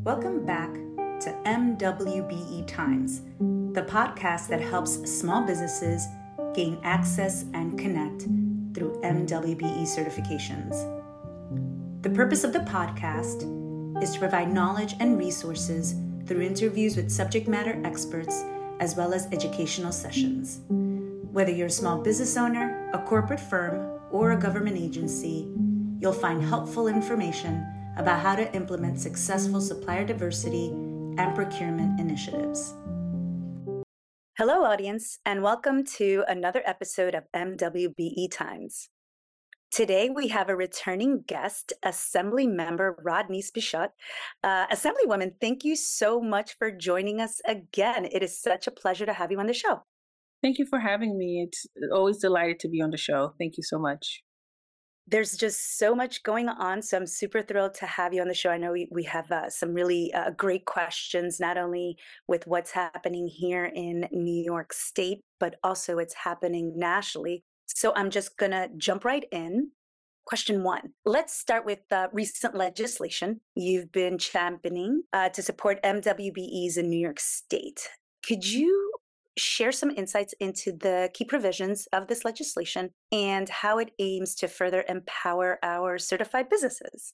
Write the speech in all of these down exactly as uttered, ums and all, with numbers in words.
Welcome back to M W B E Times, the podcast that helps small businesses gain access and connect through M W B E certifications. The purpose of the podcast is to provide knowledge and resources through interviews with subject matter experts as well as educational sessions. Whether you're a small business owner, a corporate firm, or a government agency, you'll find helpful information about how to implement successful supplier diversity and procurement initiatives. Hello, audience, and welcome to another episode of M W B E Times. Today, we have a returning guest, Assembly Member Rodney Spichot. Uh, Assemblywoman, thank you so much for joining us again. It is such a pleasure to have you on the show. Thank you for having me. It's always delighted to be on the show. Thank you so much. There's just so much going on, so I'm super thrilled to have you on the show. I know we, we have uh, some really uh, great questions, not only with what's happening here in New York State, but also it's happening nationally. So I'm just going to jump right in. Question one, let's start with uh, recent legislation you've been championing uh, to support M W B Es in New York State. Could you share some insights into the key provisions of this legislation and how it aims to further empower our certified businesses?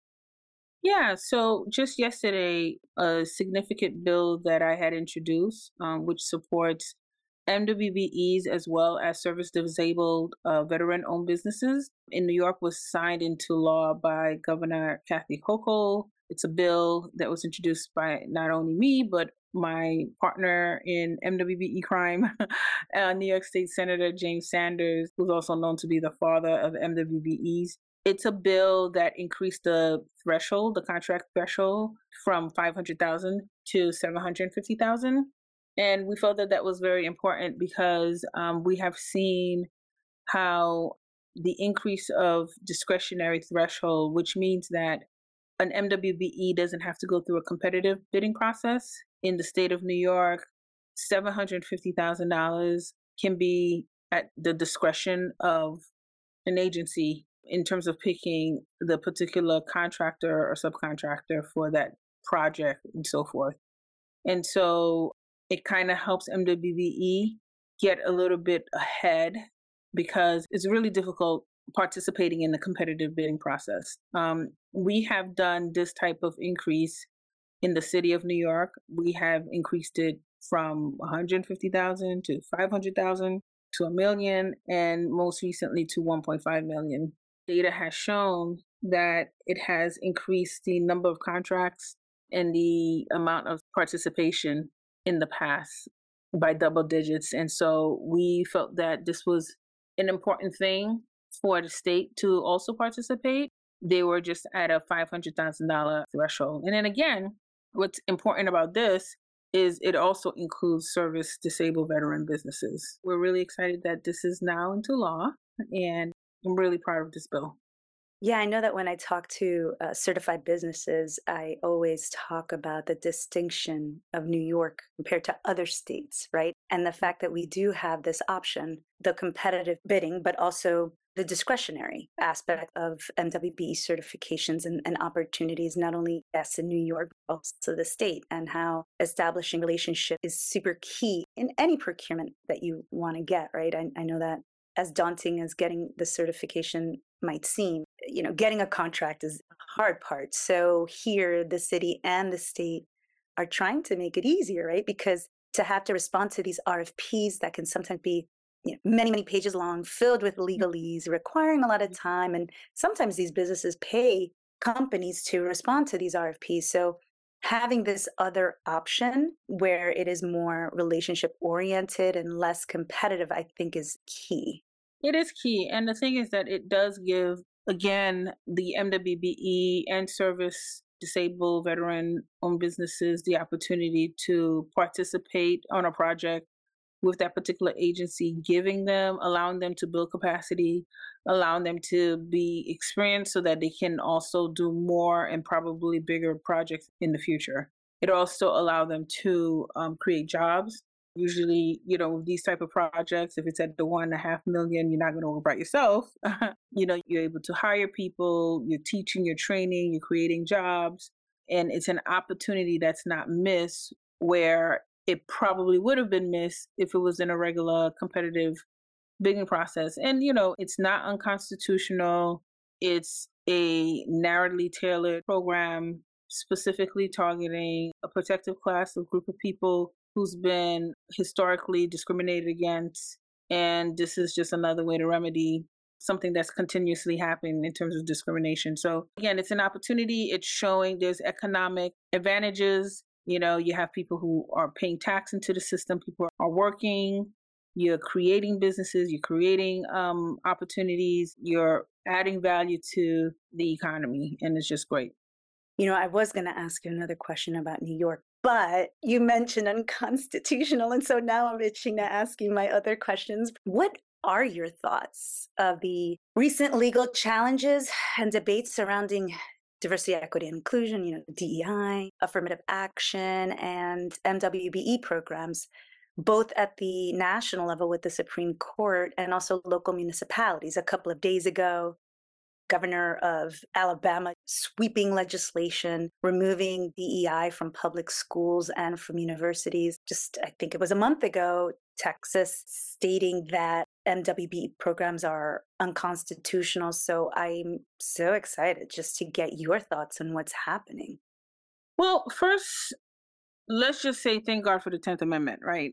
Yeah, so just yesterday, a significant bill that I had introduced, um, which supports M W B Es as well as service-disabled uh, veteran-owned businesses in New York, was signed into law by Governor Kathy Hochul. It's a bill that was introduced by not only me, but my partner in M W B E crime, uh, New York State Senator James Sanders, who's also known to be the father of M W B Es. It's a bill that increased the threshold, the contract threshold, from five hundred thousand dollars to seven hundred fifty thousand dollars. And we felt that that was very important because um, we have seen how the increase of discretionary threshold, which means that an M W B E doesn't have to go through a competitive bidding process. In the state of New York, seven hundred fifty thousand dollars can be at the discretion of an agency in terms of picking the particular contractor or subcontractor for that project and so forth. And so it kind of helps M W B E get a little bit ahead because it's really difficult participating in the competitive bidding process. Um, we have done this type of increase in the city of New York. We have increased it from one hundred fifty thousand to five hundred thousand to a million, and most recently to one point five million. Data has shown that it has increased the number of contracts and the amount of participation in the past by double digits. And so we felt that this was an important thing for the state to also participate. They were just at a five hundred thousand dollars threshold. And then again, what's important about this is it also includes service disabled veteran businesses. We're really excited that this is now into law, and I'm really proud of this bill. Yeah, I know that when I talk to uh, certified businesses, I always talk about the distinction of New York compared to other states, right? And the fact that we do have this option, the competitive bidding, but also the discretionary aspect of M W B E certifications and, and opportunities, not only yes in New York, but also the state, and how establishing relationship is super key in any procurement that you want to get, right? I, I know that as daunting as getting the certification might seem, you know, getting a contract is the hard part. So here, the city and the state are trying to make it easier, right? Because to have to respond to these R F Ps that can sometimes be, you know, many, many pages long, filled with legalese, requiring a lot of time. And sometimes these businesses pay companies to respond to these R F Ps. So having this other option where it is more relationship oriented and less competitive, I think is key. It is key. And the thing is that it does give, again, the M W B E and service disabled veteran owned businesses the opportunity to participate on a project with that particular agency, giving them, allowing them to build capacity, allowing them to be experienced so that they can also do more and probably bigger projects in the future. It also allows them to um, create jobs. Usually, you know, these type of projects, if it's at the one and a half million, you're not going to work by yourself. you know, you're able to hire people, you're teaching, you're training, you're creating jobs. And it's an opportunity that's not missed where it probably would have been missed if it was in a regular competitive bidding process. And, you know, it's not unconstitutional. It's a narrowly tailored program specifically targeting a protective class of group of people who's been historically discriminated against. And this is just another way to remedy something that's continuously happening in terms of discrimination. So again, it's an opportunity. It's showing there's economic advantages. You know, you have people who are paying tax into the system, people are working, you're creating businesses, you're creating um, opportunities, you're adding value to the economy, and it's just great. You know, I was going to ask you another question about New York, but you mentioned unconstitutional. And so now I'm itching to ask you my other questions. What are your thoughts of the recent legal challenges and debates surrounding diversity, equity, and inclusion, you know, D E I, affirmative action, and M W B E programs, both at the national level with the Supreme Court and also local municipalities? A couple of days ago, Governor of Alabama sweeping legislation, removing D E I from public schools and from universities. Just, I think it was a month ago, Texas stating that M W B E programs are unconstitutional. So I'm so excited just to get your thoughts on what's happening. Well, first, let's just say thank God for the tenth Amendment, right?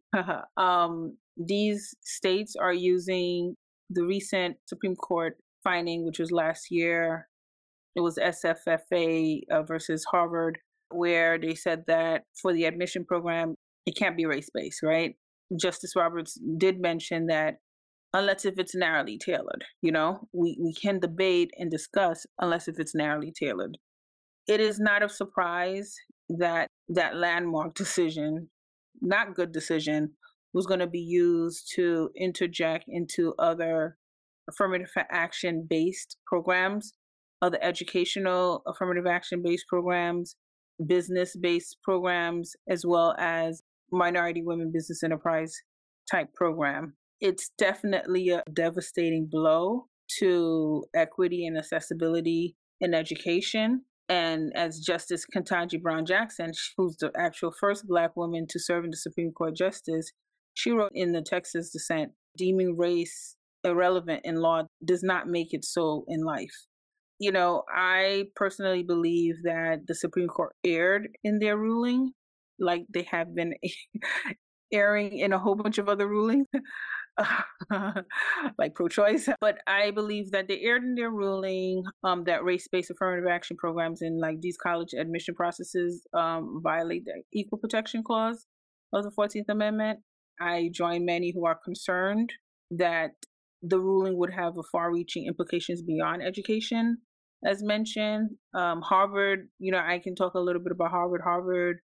um, these states are using the recent Supreme Court finding, which was last year. It was S F F A uh, versus Harvard, where they said that for the admission program, it can't be race-based, right? Justice Roberts did mention that unless if it's narrowly tailored, you know, we, we can debate and discuss unless if it's narrowly tailored. It is not a surprise that that landmark decision, not good decision, was going to be used to interject into other affirmative action based programs, other educational affirmative action based programs, business based programs, as well as minority women business enterprise type program. It's definitely a devastating blow to equity and accessibility in education. And as Justice Ketanji Brown Jackson, who's the actual first Black woman to serve in the Supreme Court justice, she wrote in the Texas dissent, deeming race irrelevant in law does not make it so in life. You know, I personally believe that the Supreme Court erred in their ruling, like they have been erring in a whole bunch of other rulings. Like pro-choice, but I believe that they erred in their ruling um, that race-based affirmative action programs in like these college admission processes um, violate the Equal Protection Clause of the fourteenth Amendment. I join many who are concerned that the ruling would have a far-reaching implications beyond education, as mentioned. Um, Harvard, you know, I can talk a little bit about Harvard. Harvard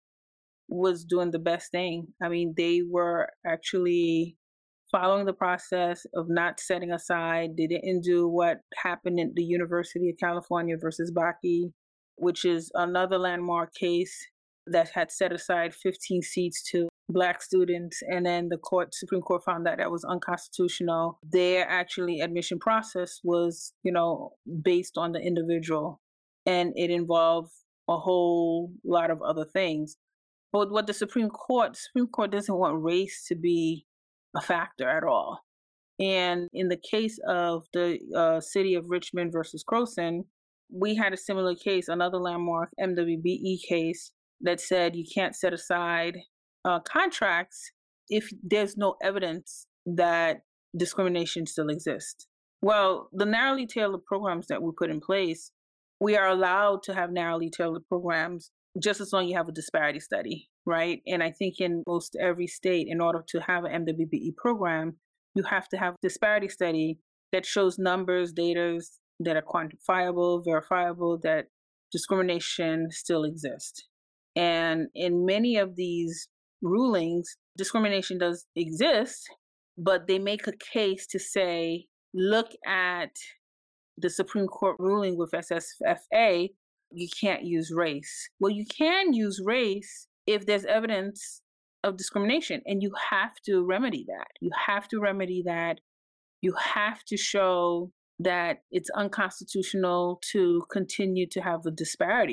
was doing the best thing. I mean, they were actually following the process of not setting aside. They didn't do what happened at the University of California versus Bakke, which is another landmark case that had set aside fifteen seats to Black students. And then the court, Supreme Court found that that was unconstitutional. Their actually admission process was, you know, based on the individual, and it involved a whole lot of other things. But what the Supreme Court, Supreme Court doesn't want race to be a factor at all. And in the case of the uh, city of Richmond versus Croson, we had a similar case, another landmark M W B E case that said you can't set aside uh, contracts if there's no evidence that discrimination still exists. Well, the narrowly tailored programs that we put in place, we are allowed to have narrowly tailored programs just as long as you have a disparity study, right? And I think in most every state, in order to have an M W B E program, you have to have a disparity study that shows numbers, data that are quantifiable, verifiable, that discrimination still exists. And in many of these rulings, discrimination does exist, but they make a case to say, look at the Supreme Court ruling with S F F A, you can't use race. Well, you can use race if there's evidence of discrimination, and you have to remedy that. You have to remedy that. You have to show that it's unconstitutional to continue to have a disparity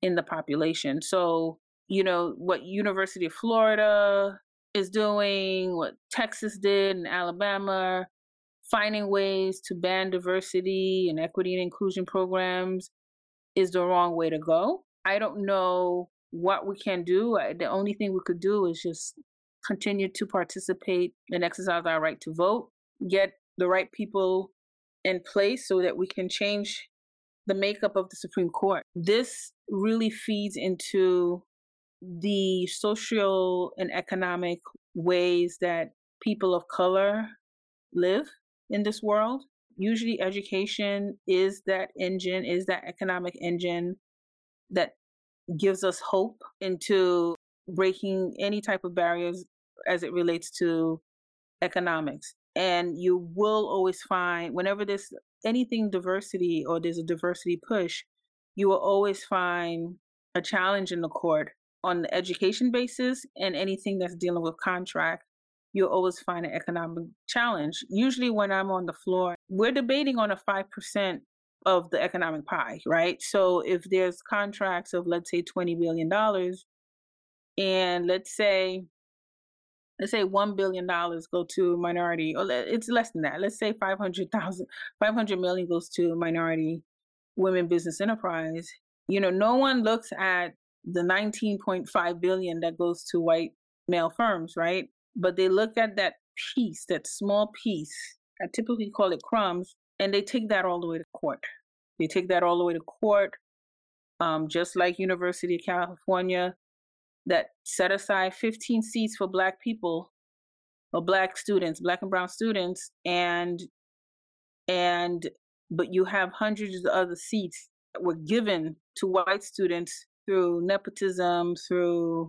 in the population. So, you know, what University of Florida is doing, what Texas did and Alabama, finding ways to ban diversity and equity and inclusion programs is the wrong way to go. I don't know what we can do. I- The only thing we could do is just continue to participate and exercise our right to vote, get the right people in place so that we can change the makeup of the Supreme Court. This really feeds into the social and economic ways that people of color live in this world. Usually, education is that engine, is that economic engine that gives us hope into breaking any type of barriers as it relates to economics. And you will always find, whenever there's anything diversity or there's a diversity push, you will always find a challenge in the court on the education basis, and anything that's dealing with contract, you'll always find an economic challenge. Usually, when I'm on the floor, we're debating on a five percent of the economic pie, right? So if there's contracts of, let's say, twenty billion dollars, and let's say let's say one billion dollars go to minority, or le- it's less than that. Let's say five hundred thousand, five hundred million goes to minority women business enterprise. You know, no one looks at the nineteen point five billion that goes to white male firms, right? But they look at that piece, that small piece, I typically call it crumbs, and they take that all the way to court. They take that all the way to court, um, just like University of California that set aside fifteen seats for black people or black students, black and brown students, and and but you have hundreds of other seats that were given to white students through nepotism, through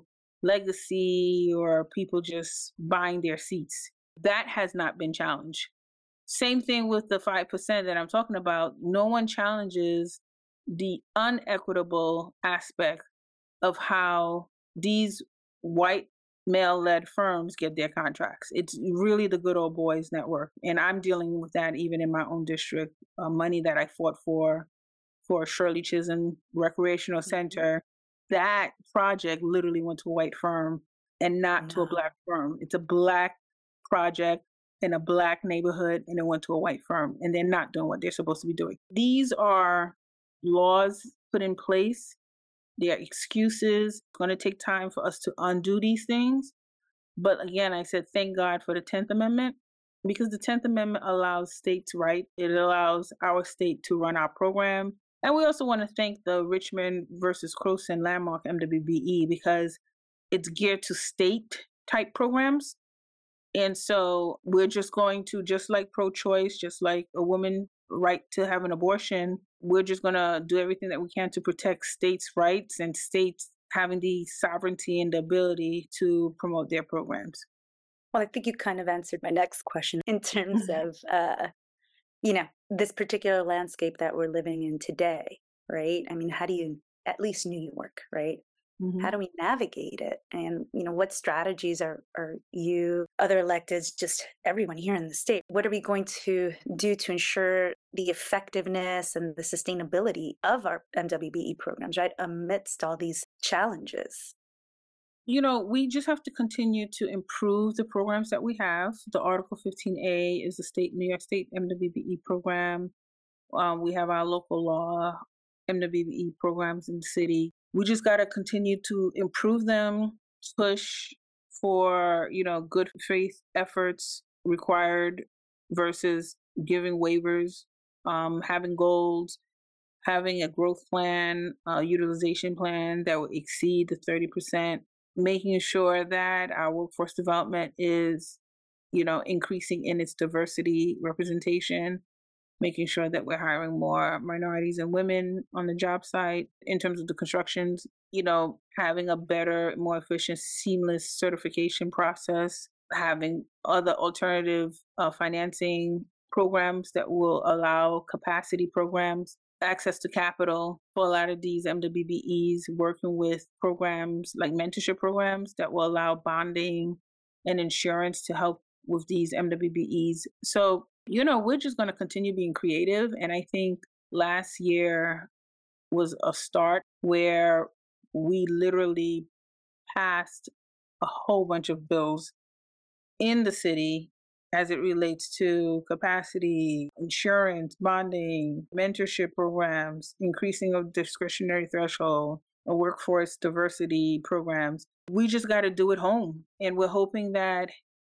legacy, or people just buying their seats. That has not been challenged. Same thing with the five percent that I'm talking about. No one challenges the unequitable aspect of how these white male led firms get their contracts. It's really the good old boys network. And I'm dealing with that even in my own district. Uh, money that I fought for, for Shirley Chisholm Recreational Mhm. Center, that project literally went to a white firm and not to a No. black firm. It's a black project in a black neighborhood, and it went to a white firm, and they're not doing what they're supposed to be doing. These are laws put in place, there are excuses. It's going to take time for us to undo these things. But again, I said, thank God for the tenth Amendment, because the tenth Amendment allows states' right. It allows our state to run our program. And we also want to thank the Richmond versus Croson Landmark M W B E, because it's geared to state type programs. And so we're just going to, just like pro choice, just like a woman right to have an abortion, we're just going to do everything that we can to protect states' rights and states having the sovereignty and the ability to promote their programs. Well, I think you kind of answered my next question in terms of, uh, you know, this particular landscape that we're living in today, right? I mean, how do you, at least New York, right? How Mhm. do we navigate it? And, you know, what strategies are, are you, other electeds, just everyone here in the state, what are we going to do to ensure the effectiveness and the sustainability of our M W B E programs, right? Amidst all these challenges. You know, we just have to continue to improve the programs that we have. The Article fifteen A is the state, New York State M W B E program. Um, we have our local law M W B E programs in the city. We just got to continue to improve them, push for, you know, good faith efforts required versus giving waivers, um, having goals, having a growth plan, a utilization plan that will exceed the thirty percent, making sure that our workforce development is, you know, increasing in its diversity representation, making sure that we're hiring more minorities and women on the job site in terms of the constructions, you know, having a better, more efficient, seamless certification process, having other alternative uh, financing programs that will allow capacity programs, access to capital for a lot of these M W B Es, working with programs like mentorship programs that will allow bonding and insurance to help with these M W B Es. So, you know, we're just going to continue being creative. And I think last year was a start where we literally passed a whole bunch of bills in the city as it relates to capacity, insurance, bonding, mentorship programs, increasing of discretionary threshold, a workforce diversity programs. We just got to do it home. And we're hoping that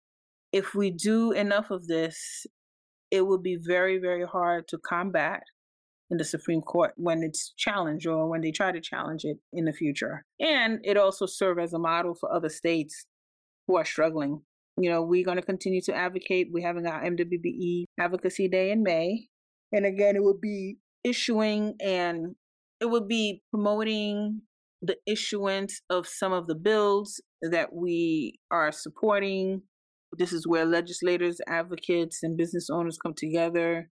if we do enough of this, it will be very, very hard to combat in the Supreme Court when it's challenged or when they try to challenge it in the future. And it also serve as a model for other states who are struggling. You know, we're going to continue to advocate. We're having our M W B E Advocacy Day in May. And again, it will be issuing and it would be promoting the issuance of some of the bills that we are supporting. This is where legislators, advocates, and business owners come together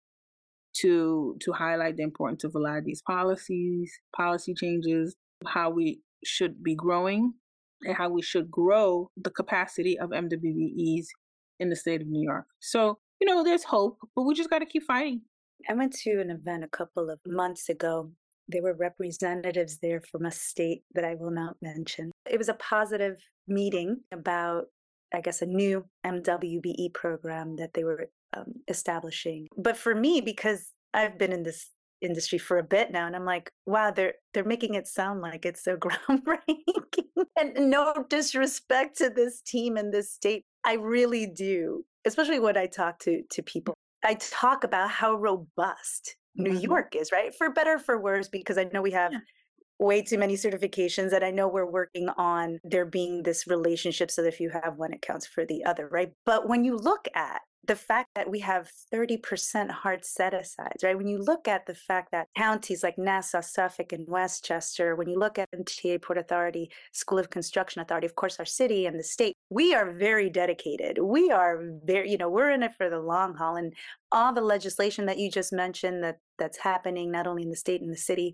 to to highlight the importance of a lot of these policies, policy changes, how we should be growing and how we should grow the capacity of M W B Es in the state of New York. So, you know, there's hope, but we just got to keep fighting. I went to an event a couple of months ago. There were representatives there from a state that I will not mention. It was a positive meeting about, I guess, a new M W B E program that they were um, establishing. But for me, because I've been in this industry for a bit now, and I'm like, wow, they're they're making it sound like it's so groundbreaking. And no disrespect to this team and this state, I really do. Especially when I talk to to people, I talk about how robust New Mm-hmm. York is, right? For better, or for worse, because I know we have Yeah. way too many certifications, and I know we're working on there being this relationship so that if you have one, it counts for the other, right? But when you look at the fact that we have thirty percent hard set asides, right? When you look at the fact that counties like Nassau, Suffolk, and Westchester, when you look at M T A, Port Authority, School of Construction Authority, of course, our city and the state, we are very dedicated. We are very, you know, we're in it for the long haul. And all the legislation that you just mentioned that that's happening, not only in the state and the city,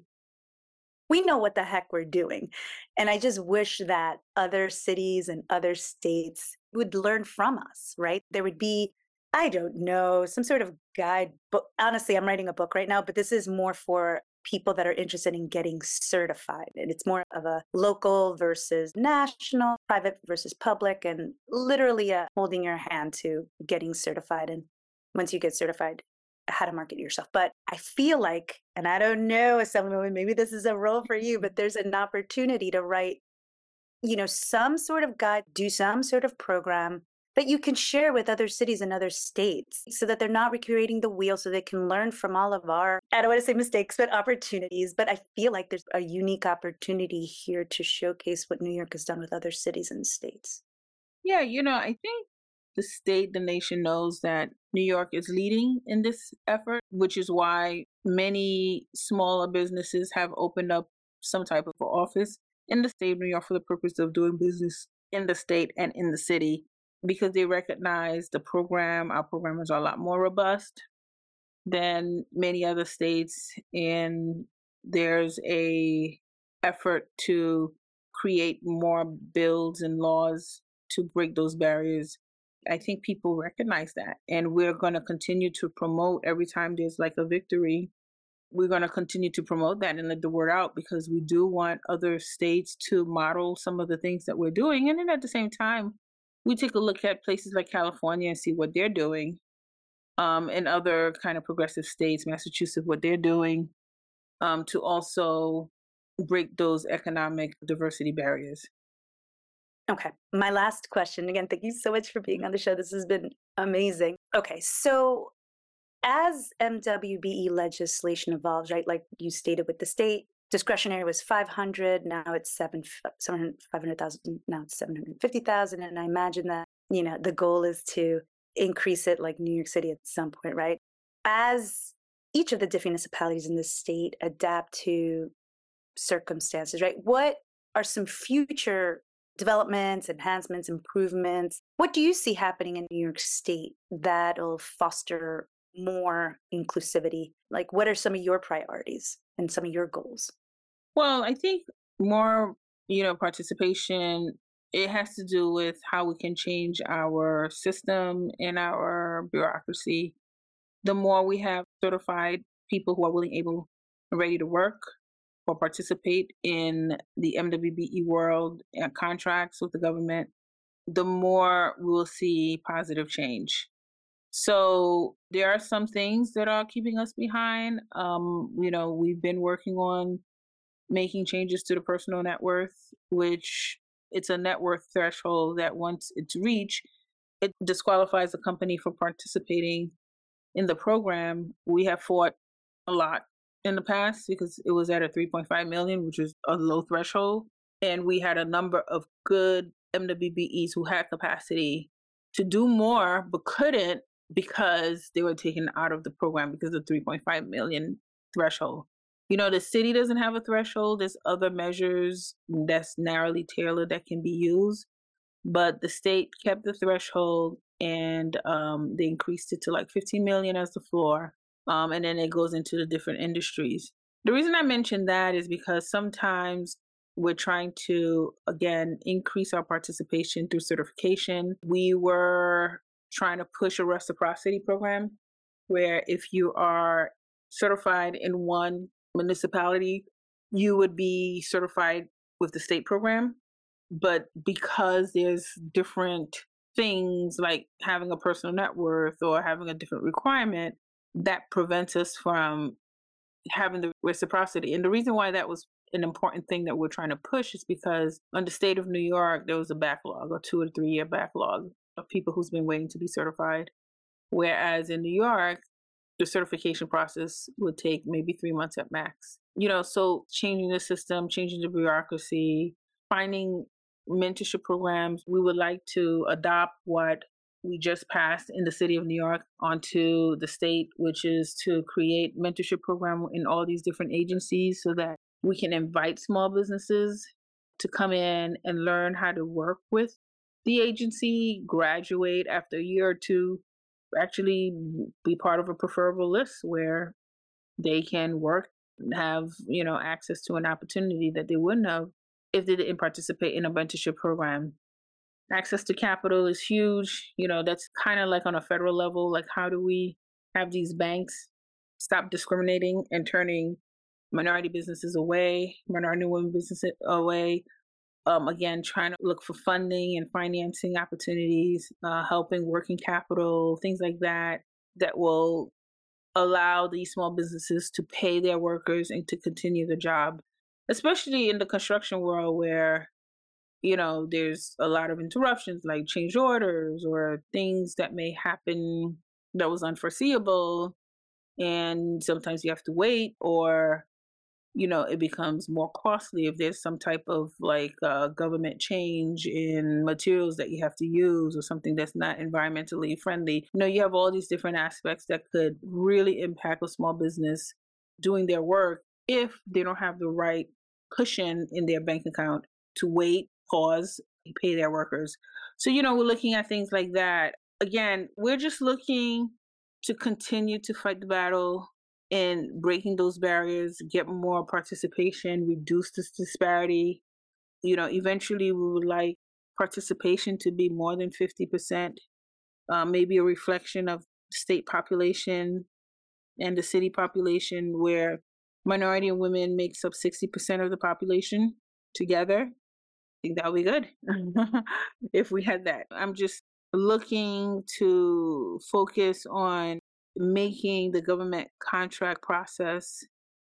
we know what the heck we're doing. And I just wish that other cities and other states would learn from us, right? There would be, I don't know, some sort of guide book. Honestly, I'm writing a book right now, but this is more for people that are interested in getting certified. And it's more of a local versus national, private versus public, and literally uh, holding your hand to getting certified. And once you get certified, how to market yourself. But I feel like, and I don't know, Assemblywoman, maybe this is a role for you, but there's an opportunity to write, you know, some sort of guide, do some sort of program that you can share with other cities and other states so that they're not recreating the wheel, so they can learn from all of our, I don't want to say mistakes, but opportunities. But I feel like there's a unique opportunity here to showcase what New York has done with other cities and states. Yeah, you know, I think the state, the nation knows that New York is leading in this effort, which is why many smaller businesses have opened up some type of office in the state of New York for the purpose of doing business in the state and in the city because they recognize the program, our programs are a lot more robust than many other states. And there's a effort to create more bills and laws to break those barriers. I think people recognize that. And we're going to continue to promote every time there's like a victory. We're going to continue to promote that and let the word out because we do want other states to model some of the things that we're doing. And then at the same time, we take a look at places like California and see what they're doing, um, and other kind of progressive states, Massachusetts, what they're doing, um, to also break those economic diversity barriers. Okay. My last question again, thank you so much for being on the show. This has been amazing. Okay. So, as M W B E legislation evolves, right, like you stated with the state, discretionary was five hundred, now it's seven, seven five hundred thousand, now it's seven hundred fifty thousand. And I imagine that, you know, the goal is to increase it like New York City at some point, right? As each of the different municipalities in the state adapt to circumstances, right? What are some future developments, enhancements, improvements? What do you see happening in New York State that'll foster more inclusivity? Like, what are some of your priorities and some of your goals? Well, I think more, you know, participation, it has to do with how we can change our system and our bureaucracy. The more we have certified people who are willing, able, and ready to work, or participate in the M W B E world and contracts with the government, the more we'll see positive change. So there are some things that are keeping us behind. Um, you know, we've been working on making changes to the personal net worth, which it's a net worth threshold that once it's reached, it disqualifies the company from participating in the program. We have fought a lot in the past because it was at a three point five million, which is a low threshold. And we had a number of good M W B Es who had capacity to do more, but couldn't because they were taken out of the program because of three point five million threshold. You know, the city doesn't have a threshold. There's other measures that's narrowly tailored that can be used, but the state kept the threshold and um, they increased it to like fifteen million as the floor. Um, and then it goes into the different industries. The reason I mention that is because sometimes we're trying to, again, increase our participation through certification. We were trying to push a reciprocity program where if you are certified in one municipality, you would be certified with the state program. But because there's different things like having a personal net worth or having a different requirement, that prevents us from having the reciprocity. And the reason why that was an important thing that we're trying to push is because on the state of New York, there was a backlog, a two or three year backlog of people who's been waiting to be certified. Whereas in New York, the certification process would take maybe three months at max. You know, so changing the system, changing the bureaucracy, finding mentorship programs. We would like to adopt what we just passed in the city of New York onto the state, which is to create mentorship program in all these different agencies so that we can invite small businesses to come in and learn how to work with the agency, graduate after a year or two, actually be part of a preferable list where they can work and have, you know, access to an opportunity that they wouldn't have if they didn't participate in a mentorship program. Access to capital is huge. You know, that's kind of like on a federal level. Like, how do we have these banks stop discriminating and turning minority businesses away, minority women businesses away? Um, again, trying to look for funding and financing opportunities, uh, helping working capital, things like that, that will allow these small businesses to pay their workers and to continue the job, especially in the construction world where, you know, there's a lot of interruptions like change orders or things that may happen that was unforeseeable. And sometimes you have to wait, or you know, it becomes more costly if there's some type of like uh, government change in materials that you have to use or something that's not environmentally friendly. You know, you have all these different aspects that could really impact a small business doing their work if they don't have the right cushion in their bank account to wait, pause, pay their workers. So, you know, we're looking at things like that. Again, we're just looking to continue to fight the battle in breaking those barriers, get more participation, reduce this disparity. You know, eventually we would like participation to be more than fifty percent, uh, maybe a reflection of state population and the city population where minority and women makes up sixty percent of the population together. I think that would be good if we had that. I'm just looking to focus on making the government contract process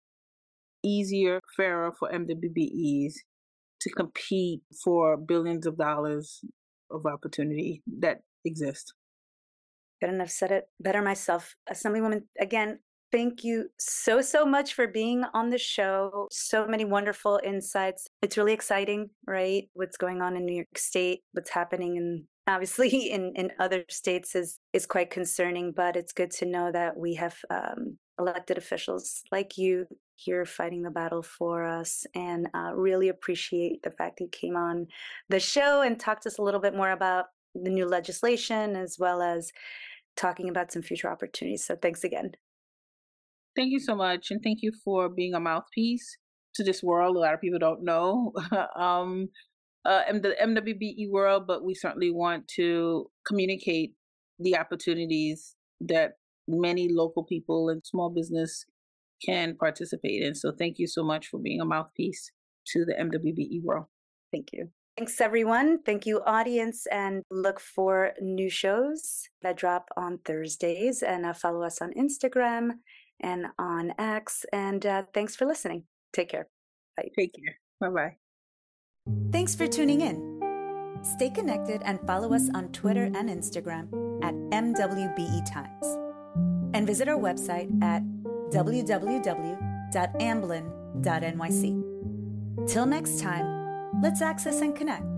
easier, fairer for M W B Es to compete for billions of dollars of opportunity that exist. Couldn't have said it better myself. Assemblywoman, again, thank you so, so much for being on the show. So many wonderful insights. It's really exciting, right? What's going on in New York State, what's happening in obviously in, in other states is, is quite concerning, but it's good to know that we have um, elected officials like you here fighting the battle for us, and uh, really appreciate the fact that you came on the show and talked to us a little bit more about the new legislation as well as talking about some future opportunities. So thanks again. Thank you so much. And thank you for being a mouthpiece to this world. A lot of people don't know um, uh, in the M W B E world, but we certainly want to communicate the opportunities that many local people and small business can participate in. So thank you so much for being a mouthpiece to the M W B E world. Thank you. Thanks, everyone. Thank you, audience, and look for new shows that drop on Thursdays. And uh, follow us on Instagram and on X. And uh, thanks for listening. Take care. Bye. Take care. Bye-bye. Thanks for tuning in. Stay connected and follow us on Twitter and Instagram at M W B E Times. And visit our website at w w w dot amblin dot n y c. Till next time, let's access and connect.